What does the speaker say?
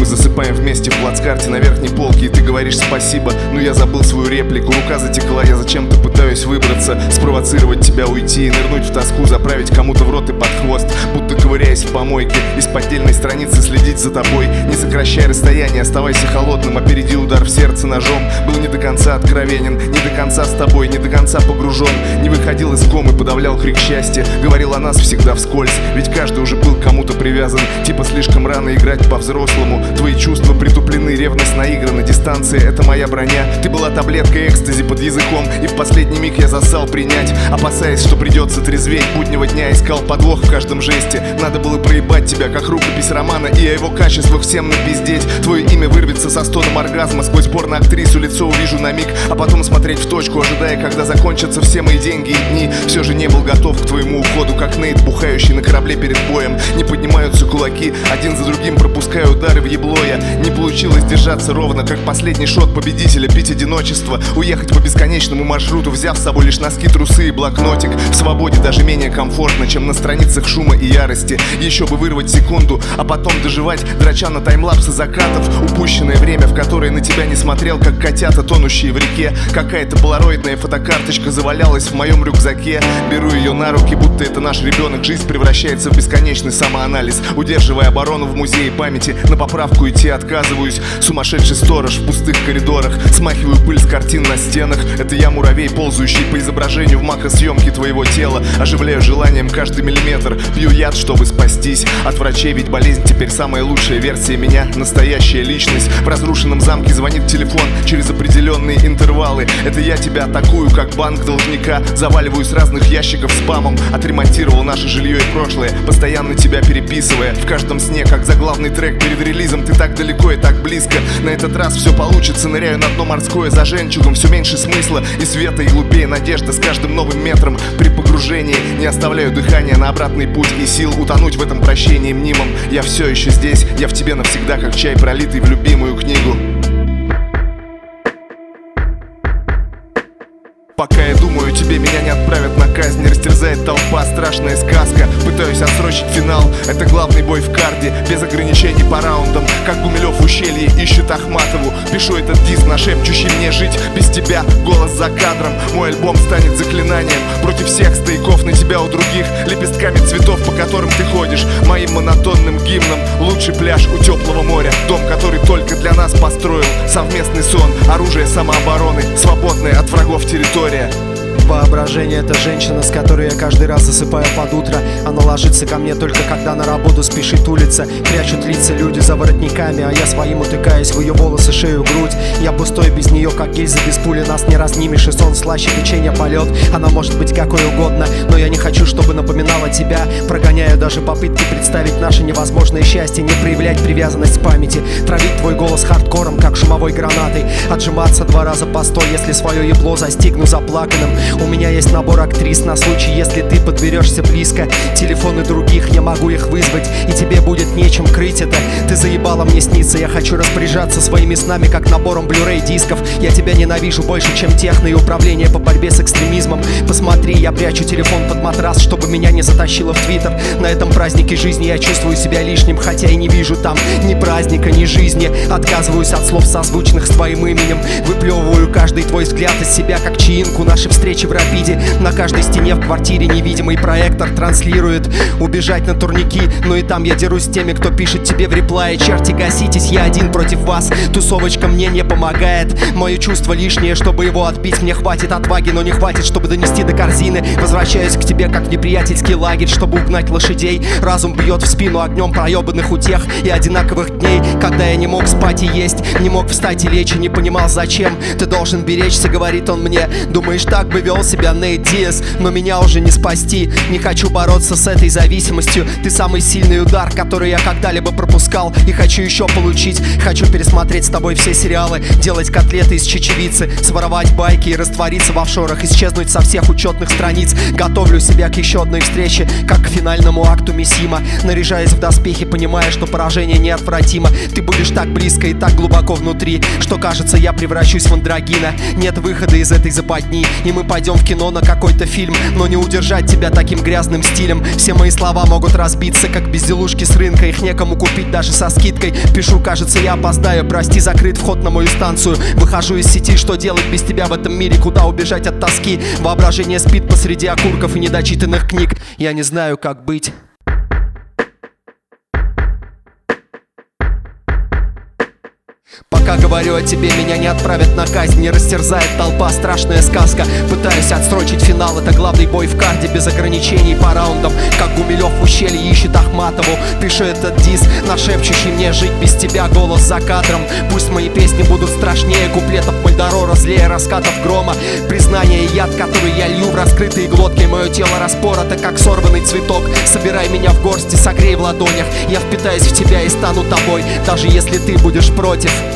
засыпаем вместе в плацкарте на верхней полке, и ты говоришь спасибо, но я забыл свою реплику. Рука затекла, я зачем-то пытаюсь выбраться, спровоцировать тебя уйти, нырнуть в тоску, заправить кому-то в рот и под хвост, будто ковыряясь в помойке, из поддельной страницы следить за тобой. Не сокращай расстояние, оставайся холодным, опереди удар в сердце ножом. Был не до конца откровенен, не до конца с тобой, не до конца погружен. Не выходил из комы, подавлял крик счастья, говорил о нас всегда вскользь, ведь каждый уже был к кому-то привязан. Типа слишком рано играть по-взрослому, твои чувства притуплены, ревность наиграна, дистанция — это моя броня. Ты была таблеткой экстази под языком, и в последний миг я засал принять, опасаясь, что придется трезветь. Буднего дня искал подвох в каждом жесте, надо было проебать тебя, как рукопись романа, и о его качествах всем напиздеть. Твое имя вырвется со стоном оргазма, сквозь порно-актрису лицо увижу на миг, а потом смотреть в точку, ожидая, когда закончатся все мои деньги и дни. Все же не был готов к твоему уходу, как Нейт, бухающий на корабле перед боем. Не поднимаются кулаки, один за другим пропуская удары в ебло я. Не получилось держаться ровно, как последний шот победителя, пить одиночество, уехать по бесконечному маршруту, взяв с собой лишь носки, трусы и блокнотик. В свободе даже менее комфортно, чем на страницах шума и ярости. Еще бы вырвать секунду, а потом доживать, драча на таймлапсы закатов. Упущенное время, в которое на тебя не смотрел, как котята, тонущие в реке. Какая-то полароидная фотокарточка завалялась в моем рюкзаке. Беру ее на руки, будто это наш ребенок. Жизнь превращается в бесконечный самоанализ, удерживая оборону в музее памяти. На поправку идти отказываюсь. Сумасшедший сторож в пустых коридорах, смахиваю пыль с картин на стенах. Это я муравей, ползающий по изображению в макросъемке твоего тела. Оживляю желанием каждый миллиметр, пью яд, чтобы спастись от врачей, ведь болезнь теперь самая лучшая версия меня, настоящая личность. В разрушенном замке звонит телефон через определенные интервалы. Это я тебя атакую, как банк должника, заваливаю с разных ящиков спамом. Отремонтировал наше жилье и прошлое, постоянно тебя переписывая. В каждом сне, как заглавный трек перед релизом. Ты так далеко и так близко, на этот раз все получится. Ныряю на дно морское за жемчугом, все меньше смысла и света, и глупее надежда с каждым новым метром. При погружении не оставляю дыхания на обратный путь и сил утонуть в этом прощении мнимом. Я все еще здесь, я в тебе навсегда, как чай, пролитый в любимую книгу. Пока я думаю, тебе меня не отправят на казнь, не растерзает толпа, страшная сказка. Пытаюсь отсрочить финал, это главный бой в карде, без ограничений по раундам, как Гумилев в ущелье ищет Ахматову. Пишу этот диск, нашепчущий мне жить без тебя, голос за кадром. Мой альбом станет заклинанием против всех стояков на тебя у других, лепестками цветов, по которым ты ходишь, моим монотонным гимном. Лучший пляж у теплого моря, дом, который только для нас построил, совместный сон, оружие самообороны, свободная от врагов территория. Воображение — это женщина, с которой я каждый раз засыпаю под утро. Она ложится ко мне только когда на работу спешит улица. Прячут лица люди за воротниками, а я своим утыкаюсь в ее волосы, шею, грудь. Я пустой без нее, как гильза без пули. Нас не разнимешь, и сон слаще печенья полет. Она может быть какой угодно, но я не хочу, чтобы напоминала тебя. Прогоняю даже попытки представить наше невозможное счастье. Не проявлять привязанность к памяти, травить твой голос хардкором, как шумовой гранатой. Отжиматься 2 раза по 100, если свое ебло застигну заплаканным. У меня есть набор актрис на случай, если ты подберешься близко. Телефоны других, я могу их вызвать, и тебе будет нечем крыть это. Ты заебала мне сниться, я хочу распоряжаться своими снами, как набором Blu-ray дисков. Я тебя ненавижу больше, чем техно и управление по борьбе с экстремизмом. Посмотри, я прячу телефон под матрас, чтобы меня не затащило в Твиттер. На этом празднике жизни я чувствую себя лишним, хотя и не вижу там ни праздника, ни жизни. Отказываюсь от слов, созвучных с твоим именем. Выплевываю каждый твой взгляд из себя, как чаинку. Наши встречи в рапиде, на каждой стене в квартире невидимый проектор транслирует. Убежать на турники, но и там я дерусь с теми, кто пишет тебе в реплае: черти, гаситесь, я один против вас. Тусовочка мне не помогает, мое чувство лишнее, чтобы его отбить. Мне хватит отваги, но не хватит, чтобы донести до корзины. Возвращаюсь к тебе, как в неприятельский лагерь, чтобы угнать лошадей. Разум бьет в спину огнем проебанных утех и одинаковых дней, когда я не мог спать и есть, не мог встать и лечь, и не понимал зачем. Ты должен беречься, говорит он мне. Думаешь, так бы вел себя Нейт Диас, но меня уже не спасти. Не хочу бороться с этой зависимостью. Ты самый сильный удар, который я когда-либо пропускал, и хочу еще получить. Хочу пересмотреть с тобой все сериалы, делать котлеты из чечевицы, своровать байки и раствориться в офшорах, исчезнуть со всех учетных страниц. Готовлю себя к еще одной встрече, как к финальному акту Мисима. Наряжаясь в доспехи, понимая, что поражение неотвратимо. Ты будешь так близко и так глубоко внутри, что кажется, я превращусь в андрогина. Нет выхода из этой западни, и мы пойдем пойдем в кино на какой-то фильм, но не удержать тебя таким грязным стилем. Все мои слова могут разбиться, как безделушки с рынка, их некому купить даже со скидкой. Пишу, кажется, я опоздаю, прости, закрыт вход на мою станцию. Выхожу из сети, что делать без тебя в этом мире, куда убежать от тоски? Воображение спит посреди окурков и недочитанных книг. Я не знаю, как быть. Пока говорю о тебе, меня не отправят на казнь, не растерзает толпа, страшная сказка. Пытаюсь отсрочить финал, это главный бой в карде, без ограничений по раундам. Как Гумилев в ущелье ищет Ахматову. Пишу этот дис, нашепчущий мне жить без тебя голос за кадром. Пусть мои песни будут страшнее куплетов Мальдоро, злее раскатов грома. Признание и яд, который я лью в раскрытые глотки. Мое тело распорото, как сорванный цветок. Собирай меня в горсти, согрей в ладонях. Я впитаюсь в тебя и стану тобой, даже если ты будешь против.